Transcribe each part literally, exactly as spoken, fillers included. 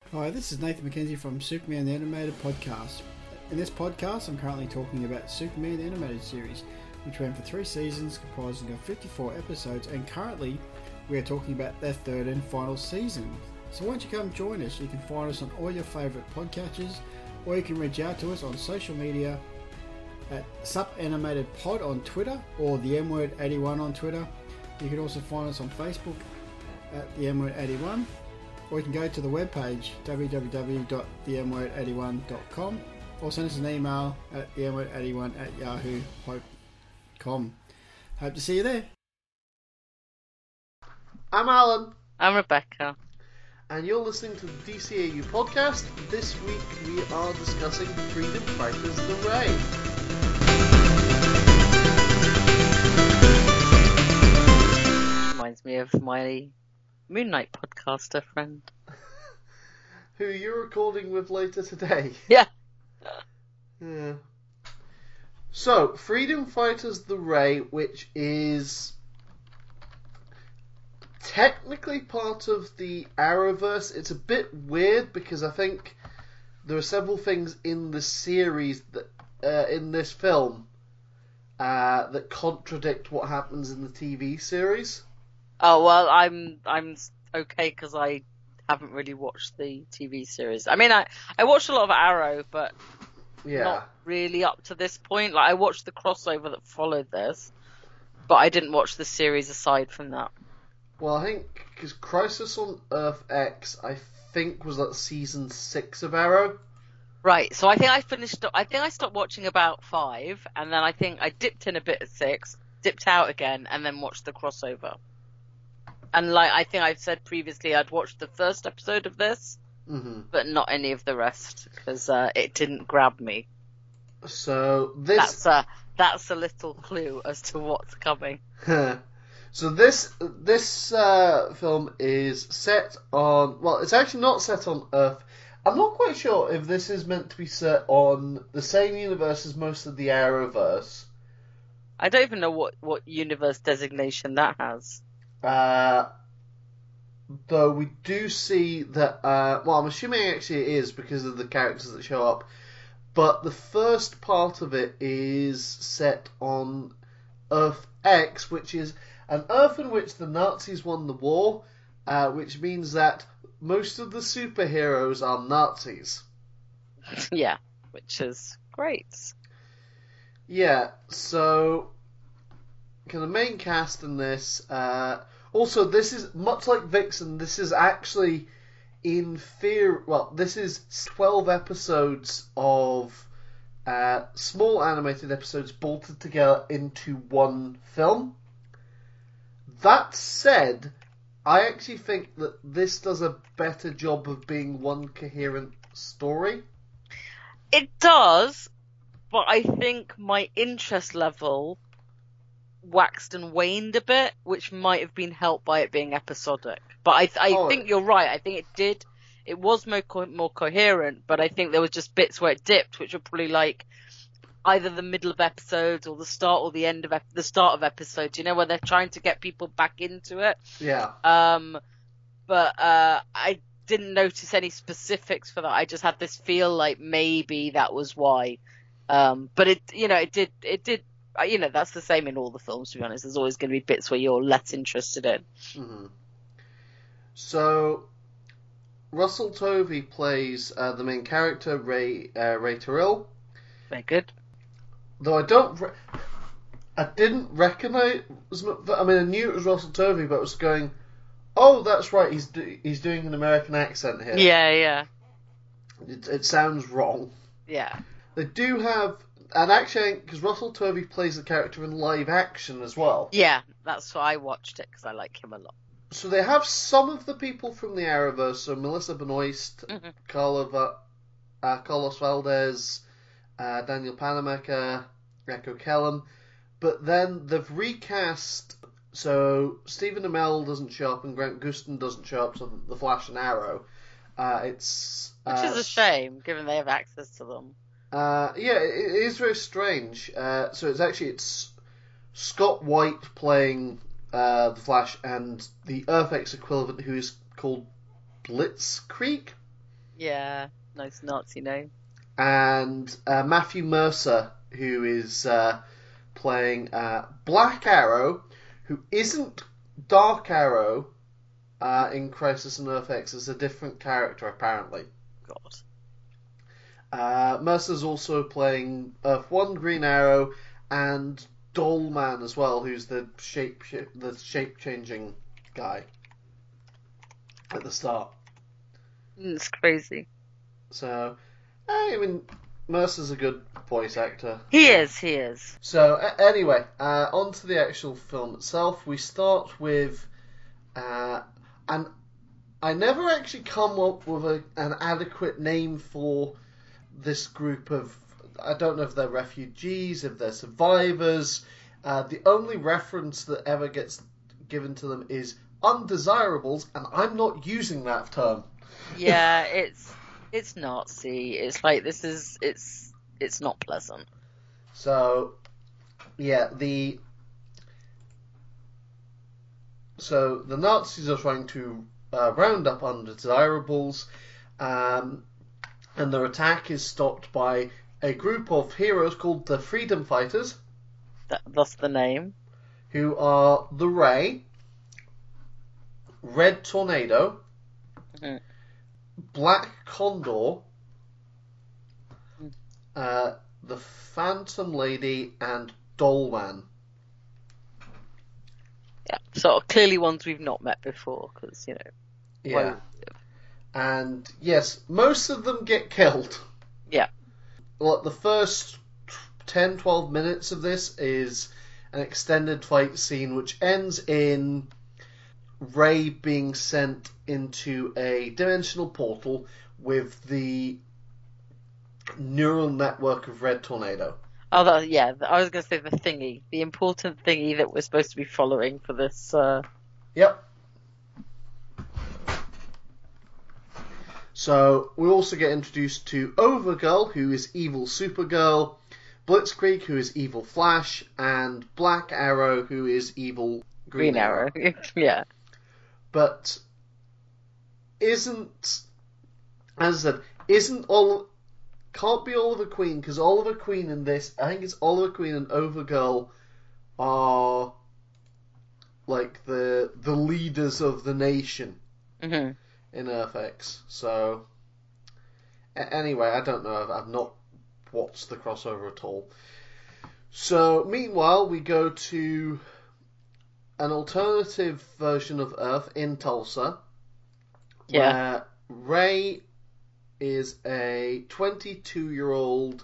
Hi, this is Nathan McKenzie from Superman the Animated Podcast. In this podcast, I'm currently talking about Superman the Animated Series, which ran for three seasons, comprising of fifty-four episodes, and currently we are talking about their third and final season. So why don't you come join us? You can find us on all your favourite podcatchers, or you can reach out to us on social media at SupAnimatedPod on Twitter, or the M Word eighty-one on Twitter. You can also find us on Facebook at the M Word eighty-one. Or you can go to the webpage w w w dot the m word eighty one dot com, or send us an email at the m word eighty-one at yahoo dot com. Hope to see you there. I'm Alan. I'm Rebecca. And you're listening to the D C A U podcast. This week we are discussing Freedom Fighters The Ray. Reminds me of my Moon Knight podcaster friend. Who you're recording with later today. Yeah. Yeah. So, Freedom Fighters The Ray, which is technically part of the Arrowverse. It's a bit weird because I think there are several things in the series that uh, in this film uh, that contradict what happens in the T V series. Oh well, I'm I'm okay because I haven't really watched the T V series. I mean, I I watched a lot of Arrow, but yeah. not really up to this point. Like I watched the crossover that followed this, but I didn't watch the series aside from that. Well, I think because Crisis on Earth X, I think was like season six of Arrow. Right. So I think I finished. I think I stopped watching about five, and then I think I dipped in a bit at six, dipped out again, and then watched the crossover. And like I think I've said previously, I'd watched the first episode of this, mm-hmm. but not any of the rest because uh, it didn't grab me. So this that's a that's a little clue as to what's coming. So this this uh, film is set on well, it's actually not set on Earth. I'm not quite sure if this is meant to be set on the same universe as most of the Arrowverse. I don't even know what, what universe designation that has. Uh, though we do see that, uh, well, I'm assuming actually it is because of the characters that show up, but the first part of it is set on Earth X, which is an Earth in which the Nazis won the war, uh, which means that most of the superheroes are Nazis. Yeah, which is great. Yeah, so kind of main cast in this. Uh, also, this is much like Vixen. This is actually in theory. Well, this is twelve episodes of uh, small animated episodes bolted together into one film. That said, I actually think that this does a better job of being one coherent story. It does, but I think my interest level waxed and waned a bit, which might have been helped by it being episodic. But I, I oh. think you're right. I think it did. It was more co- more coherent, but I think there was just bits where it dipped, which were probably like either the middle of episodes or the start or the end of ep- the start of episodes. You know, where they're trying to get people back into it. Yeah. Um, but uh, I didn't notice any specifics for that. I just had this feel like maybe that was why. Um, but it, you know, it did, it did. You know, that's the same in all the films, to be honest. There's always going to be bits where you're less interested in. Mm-hmm. So, Russell Tovey plays uh, the main character, Ray uh, Ray Terrell. Very good. Though I don't... Re- I didn't recognise... I mean, I knew it was Russell Tovey, but I was going, oh, that's right, he's do- he's doing an American accent here. Yeah, yeah. It, it sounds wrong. Yeah. They do have... And actually, because Russell Tovey plays the character in live action as well. Yeah, that's why I watched it, because I like him a lot. So they have some of the people from the Arrowverse, so Melissa Benoist, Mm-hmm. Carla, uh, Carlos Valdez, uh, Daniel Panamaker, Echo Kellum, but then they've recast, so Stephen Amell doesn't show up and Grant Gustin doesn't show up, so the Flash and Arrow. Uh, it's Which uh, is a shame, given they have access to them. Uh, yeah, it, it is very strange. Uh, so it's actually it's Scott White playing uh, the Flash and the Earth-X equivalent, who is called Blitzkrieg. Yeah, nice Nazi name. And uh, Matthew Mercer, who is uh, playing uh, Black Arrow, who isn't Dark Arrow uh, in Crisis on Earth X. Is a different character, apparently. God. Uh, Mercer's also playing Earth One Green Arrow and Dollman as well, who's the shape the shape changing guy at the start. It's crazy. So, I mean, Mercer's a good voice actor. He is, he is. So, a- anyway, uh, on to the actual film itself. We start with, uh, and I never actually come up with a, an adequate name for this group of, I don't know if they're refugees, if they're survivors. Uh, the only reference that ever gets given to them is undesirables, and I'm not using that term. Yeah, it's it's Nazi. It's like this is it's it's not pleasant. So, yeah, the so the Nazis are trying to uh, round up undesirables, um, and their attack is stopped by a group of heroes called the Freedom Fighters. That, that's the name. Who are the Ray, Red Tornado, mm-hmm. Black Condor, mm-hmm. uh, the Phantom Lady, and Dollman. Yeah, sort of clearly ones we've not met before, because, you know. Yeah. Well, And, yes, most of them get killed. Yeah. Well, the first ten to twelve minutes of this is an extended fight scene which ends in Ray being sent into a dimensional portal with the neural network of Red Tornado. Oh, that, yeah, I was going to say the thingy. The important thingy that we're supposed to be following for this. Uh... Yep. So, we also get introduced to Overgirl, who is evil Supergirl, Blitzkrieg, who is evil Flash, and Black Arrow, who is evil Green, Green Arrow. Arrow. Yeah. But isn't, as I said, isn't all, can't be Oliver Queen, because Oliver Queen in this, I think it's Oliver Queen and Overgirl are like the the leaders of the nation mm-hmm. in Earth X. So, a- anyway, I don't know, I've, I've not watched the crossover at all. So, meanwhile, we go to an alternative version of Earth in Tulsa, yeah. where Ray is a twenty-two-year-old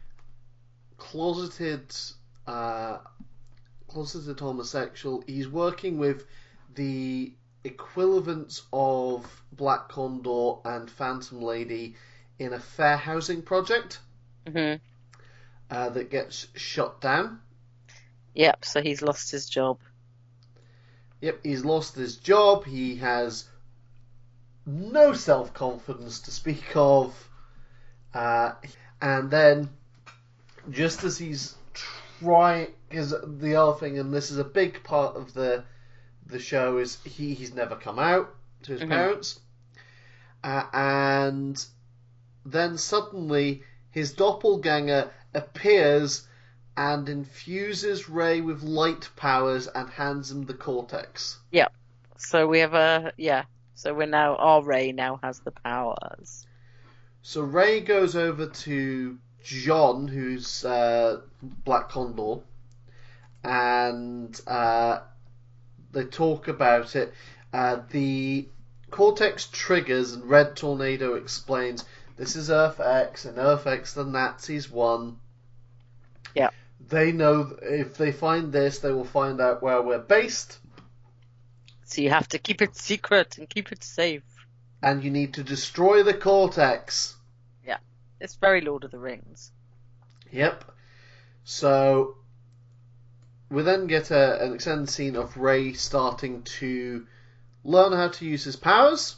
closeted, uh, closeted homosexual. He's working with the equivalents of Black Condor and Phantom Lady in a fair housing project mm-hmm. uh, that gets shut down. Yep, so he's lost his job. Yep, he's lost his job. He has no self-confidence to speak of. Uh, and then, just as he's trying, because the other thing, and this is a big part of the the show, is he, he's never come out to his mm-hmm. parents. Uh, and then suddenly, his doppelganger appears and infuses Ray with light powers and hands him the Cortex. Yeah. So we have a, yeah. So we're now, our Ray now has the powers. So Ray goes over to John, who's uh, Black Condor, and uh, they talk about it. Uh, the Cortex triggers, and Red Tornado explains, this is Earth X, and Earth X the Nazis won. Yeah. They know if they find this, they will find out where we're based. So you have to keep it secret and keep it safe. And you need to destroy the Cortex. Yeah. It's very Lord of the Rings. Yep. So, we then get a, an extended scene of Ray starting to learn how to use his powers.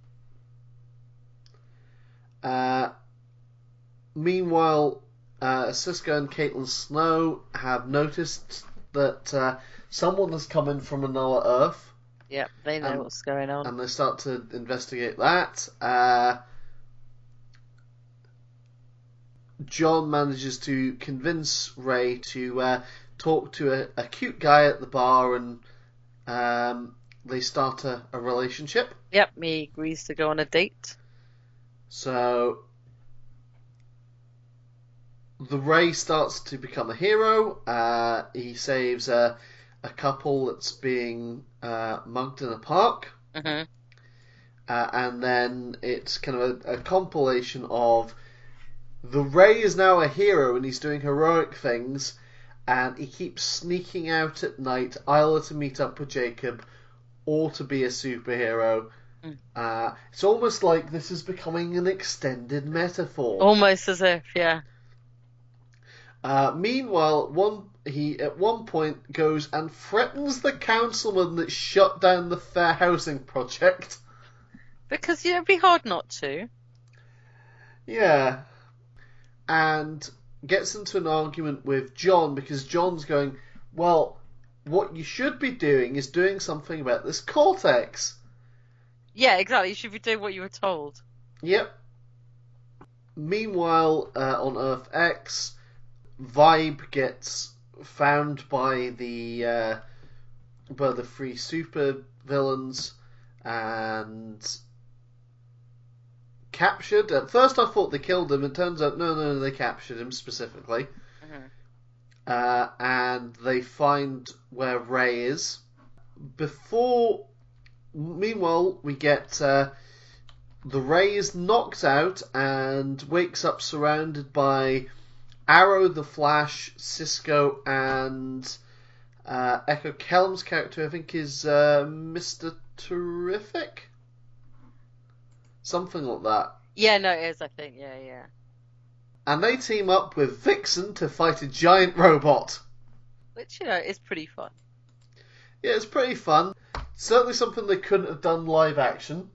Uh, meanwhile, uh, Cisco and Caitlin Snow have noticed that uh, someone has come in from another Earth. Yep, they know and, what's going on. And they start to investigate that. Uh, John manages to convince Ray to uh, talk to a, a cute guy at the bar, and um, they start a, a relationship. Yep, he agrees to go on a date. So the Ray starts to become a hero. Uh, he saves a, a couple that's being uh, mugged in a park. Mm-hmm. Uh, and then it's kind of a, a compilation of the Ray is now a hero and he's doing heroic things, and he keeps sneaking out at night, either to meet up with Jacob or to be a superhero. Mm. Uh, it's almost like this is becoming an extended metaphor. Almost as if, yeah. Uh, meanwhile, one he at one point goes and threatens the councilman that shut down the fair housing project. Because, you know, it'd be hard not to. Yeah. And gets into an argument with John, because John's going, well, what you should be doing is doing something about this cortex. Yeah, exactly. You should be doing what you were told. Yep. Meanwhile, uh, on Earth X, Vibe gets found by the uh, by the three super villains and captured. At first I thought they killed him, it turns out no, no, no, they captured him specifically. Mm-hmm. Uh, and they find where Ray is. Before, meanwhile, we get uh, the Ray is knocked out and wakes up surrounded by Arrow, the Flash, Cisco, and uh, Echo Kellum's character, I think, is uh, Mister Terrific? Something like that. Yeah, no, it is, I think. Yeah, yeah. And they team up with Vixen to fight a giant robot. Which, you know, is pretty fun. Yeah, it's pretty fun. Certainly something they couldn't have done live action.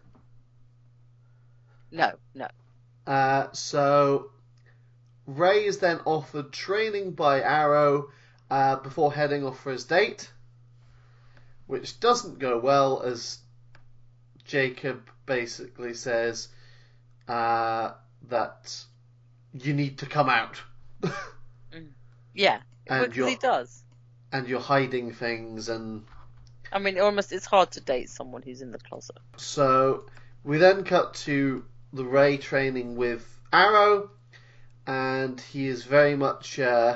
No, no. Uh, so, Ray is then offered training by Arrow uh, before heading off for his date, which doesn't go well, as Jacob basically says uh, that you need to come out. Yeah, and because he does. And you're hiding things, and I mean, almost it's hard to date someone who's in the closet. So we then cut to the Ray training with Arrow, and he is very much uh,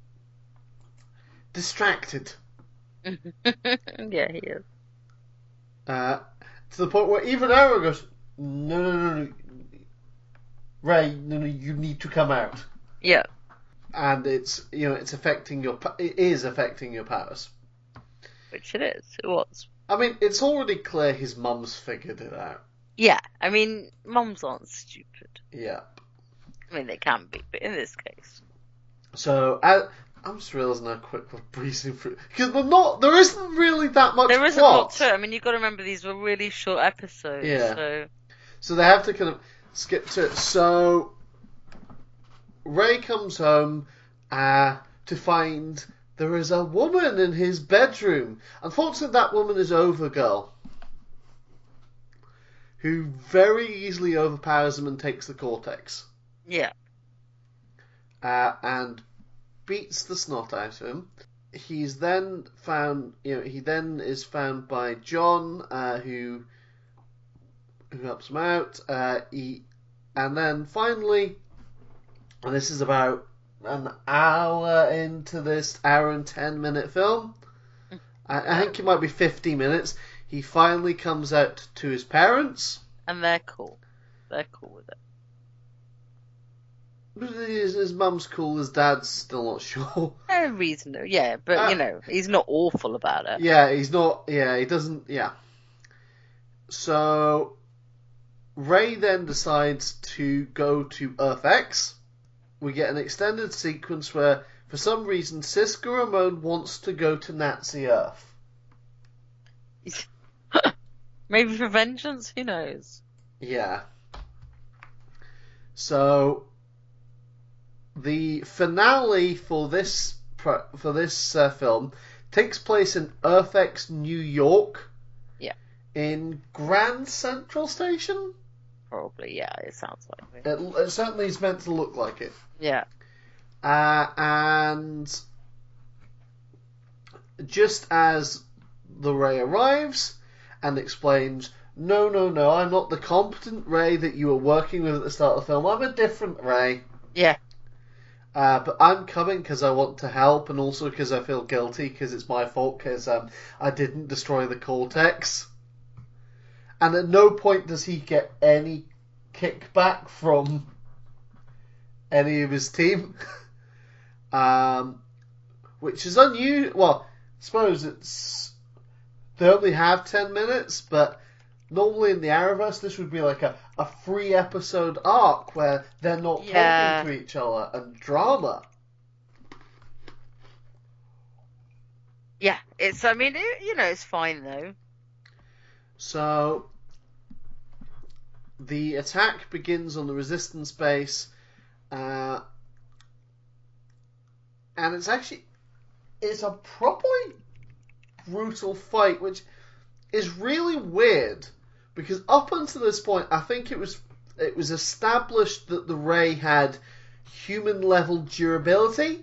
distracted. Yeah, he is. Uh, to the point where even Arrow goes, no, no, no, no, Ray, no, no, you need to come out. Yeah. And it's, you know, it's affecting your, it is affecting your powers. Which it is. It was. I mean, it's already clear his mum's figured it out. Yeah, I mean, mums aren't stupid. Yeah. I mean, they can be, but in this case. So, I, I'm just realising how quick we're breezing through. Because they're not, there isn't really that much There isn't plot. a lot to it. I mean, you've got to remember these were really short episodes. Yeah. So, so they have to kind of skip to it. So, Ray comes home uh, to find there is a woman in his bedroom. Unfortunately, that woman is Overgirl, who very easily overpowers him and takes the cortex. Yeah. Uh, and beats the snot out of him. He's then found, you know, he then is found by John, uh, who who helps him out. Uh, he, and then finally, and this is about an hour into this hour and ten minute film. I, I think it might be fifty minutes. He finally comes out to his parents. And they're cool. They're cool with it. His, his mum's cool, his dad's still not sure. No reason, yeah, but uh, you know, he's not awful about it. Yeah, he's not, yeah, he doesn't, yeah. So, Ray then decides to go to Earth X. We get an extended sequence where, for some reason, Cisco Ramon wants to go to Nazi Earth. Maybe for vengeance, who knows? Yeah. So, the finale for this for this uh, film takes place in Earth X, New York. Yeah. In Grand Central Station. probably. Yeah, it sounds like it. It, it certainly is meant to look like it. Yeah. Uh, and just as the Ray arrives and explains, no, no, no, I'm not the competent Ray that you were working with at the start of the film. I'm a different Ray. Yeah. Uh, but I'm coming because I want to help, and also because I feel guilty because it's my fault because um, I didn't destroy the Cortex. And at no point does he get any kickback from any of his team. um, which is unusual. Well, I suppose it's... They only have ten minutes, but normally in the Arrowverse this would be like a, a three episode arc where they're not Yeah. talking to each other and drama. Yeah, it's, I mean, it, you know, it's fine though. So, the attack begins on the Resistance base, uh, and it's actually, it's a properly brutal fight, which is really weird, because up until this point, I think it was, it was established that the Ray had human-level durability.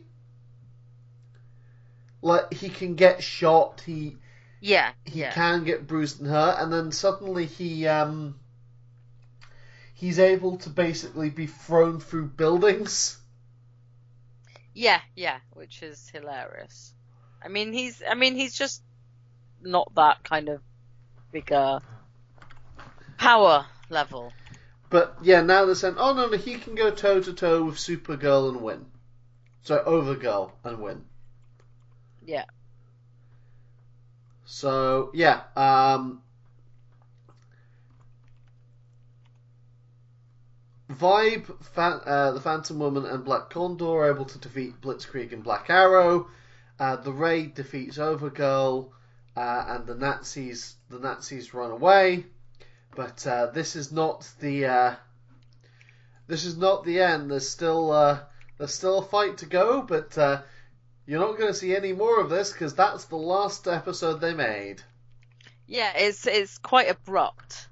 Like, he can get shot, he... Yeah, He yeah. can get bruised and hurt, and then suddenly he um he's able to basically be thrown through buildings. Yeah, yeah, which is hilarious. I mean, he's, I mean, he's just not that kind of bigger power level. But yeah, now they're saying, oh no, no, he can go toe to toe with Supergirl and win. So Overgirl and win. Yeah. So yeah, um, Vibe, Fan, uh, the Phantom Woman, and Black Condor are able to defeat Blitzkrieg and Black Arrow. Uh, the Raid defeats Overgirl, uh, and the Nazis the Nazis run away. But uh, this is not the uh, this is not the end. There's still uh, there's still a fight to go, but uh, you're not going to see any more of this because that's the last episode they made. Yeah, it's it's quite abrupt.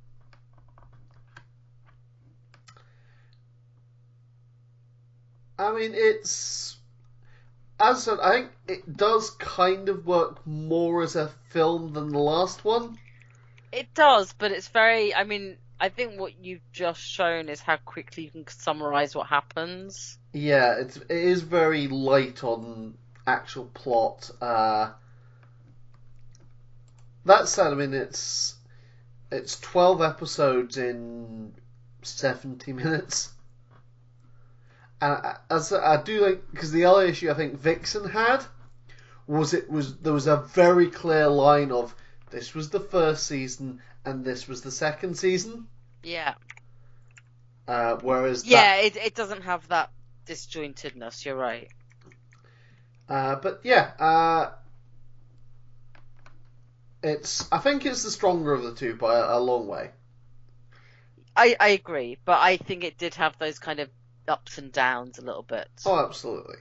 I mean, it's... As I said, I think it does kind of work more as a film than the last one. It does, but it's very, I mean, I think what you've just shown is how quickly you can summarize what happens. Yeah, it's, it is very light on actual plot. Uh, that said, I mean, it's it's twelve episodes in seventy minutes. And I, as I do like, because the other issue I think Vixen had was it was there was a very clear line of this was the first season and this was the second season. Yeah. Uh, whereas Yeah, that, it it doesn't have that disjointedness, you're right. Uh, but yeah, uh, it's I think it's the stronger of the two by a, a long way. I, I agree, but I think it did have those kind of ups and downs a little bit. Oh, absolutely.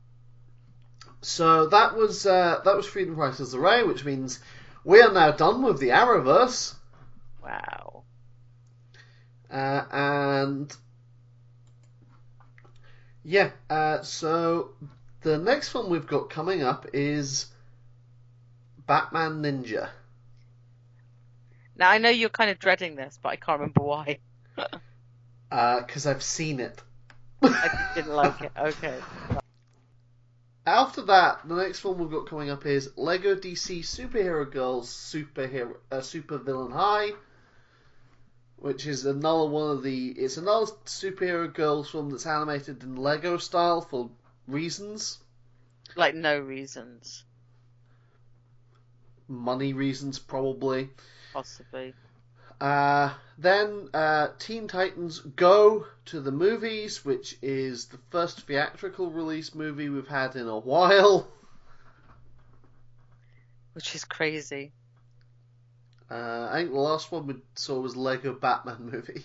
So that was uh, that was Freedom Fighters Array, which means we are now done with the Arrowverse. Wow. Uh, and yeah, uh, so the next film we've got coming up is Batman Ninja. Now, I know you're kind of dreading this, but I can't remember why. Because uh, I've seen it. I didn't like it. Okay. After that, the next film we've got coming up is Lego D C Superhero Girls Superhero uh, Super Villain High, which is another one of the. It's another superhero girls film that's animated in Lego style for reasons. Like, no reasons. Money reasons, probably. Possibly. Uh, then uh, Teen Titans Go to the Movies, which is the first theatrical release movie we've had in a while. Which is crazy. Uh, I think the last one we saw was Lego Batman movie.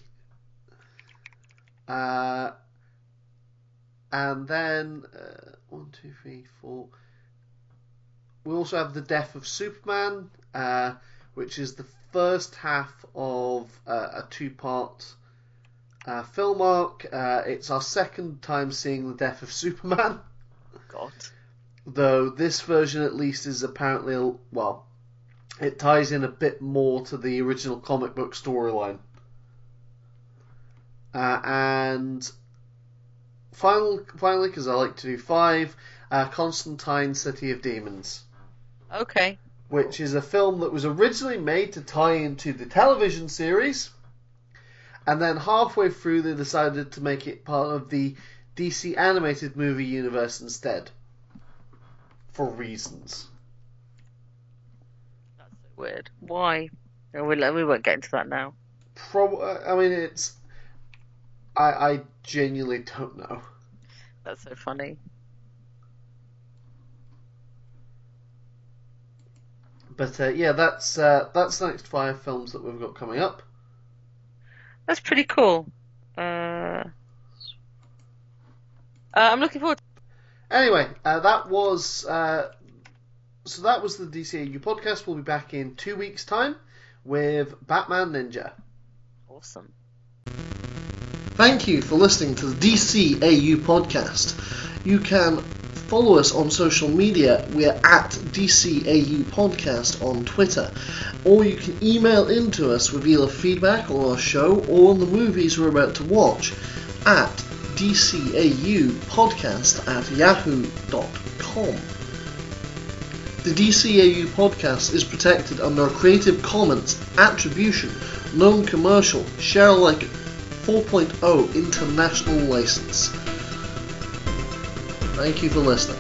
Uh, and then, uh, one, two, three, four. We also have The Death of Superman, uh, which is the first half of uh, a two-part uh, film arc. Uh, it's our second time seeing the death of Superman. God. Though this version at least is apparently, well, it ties in a bit more to the original comic book storyline. Uh, and final, finally, because I like to do five, uh, Constantine, City of Demons. Okay. Which is a film that was originally made to tie into the television series, and then halfway through they decided to make it part of the D C animated movie universe instead. For reasons. That's so weird. Why? No, we, we won't get into that now. Pro- I mean, it's... I, I genuinely don't know. That's so funny. But uh, yeah, that's uh, that's the next five films that we've got coming up. That's pretty cool. Uh, uh, I'm looking forward to Anyway, uh, that was uh, so that was the D C A U podcast. We'll be back in two weeks' time with Batman Ninja. Awesome. Thank you for listening to the D C A U podcast. You can follow us on social media. We're at D C A U podcast on Twitter. Or you can email into us with either feedback on our show or on the movies we're about to watch at D C A U podcast at yahoo dot com. The D C A U podcast is protected under a Creative Commons Attribution, Non-Commercial, Share Alike four point oh International License. Thank you for listening.